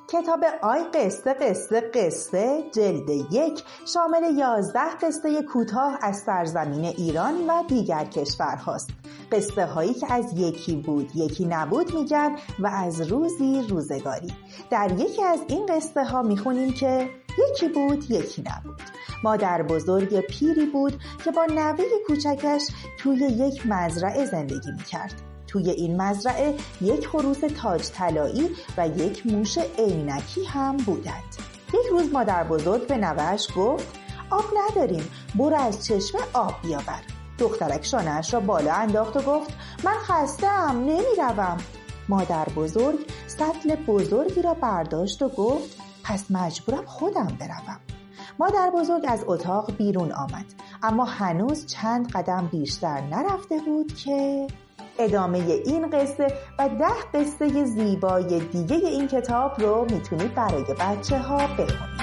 کتاب آی قصه قصه قصه جلد 1 شامل 11 قصه کوتاه از سرزمین ایران و دیگر کشورهاست. قصه هایی که از یکی بود یکی نبود میگن و از روزی روزگاری. در یکی از این قصه ها میخونیم که یکی بود یکی نبود. مادر بزرگ پیری بود که با نوه کوچکش توی یک مزرعه زندگی میکرد. توی این مزرعه یک خروس تاج طلایی و یک موش عینکی هم بودند. یک روز مادر بزرگ به نوه‌اش گفت آب نداریم، برو از چشمه آب بیاور. دخترک شانه‌اش را بالا انداخت و گفت من خسته‌ام، نمیروم. مادر بزرگ سطل بزرگی را برداشت و گفت پس مجبورم خودم بروم. مادر بزرگ از اتاق بیرون آمد، اما هنوز چند قدم بیشتر نرفته بود که ادامه این قصه و 10 قصه زیبای دیگه این کتاب رو میتونید برای بچه ها بخونید.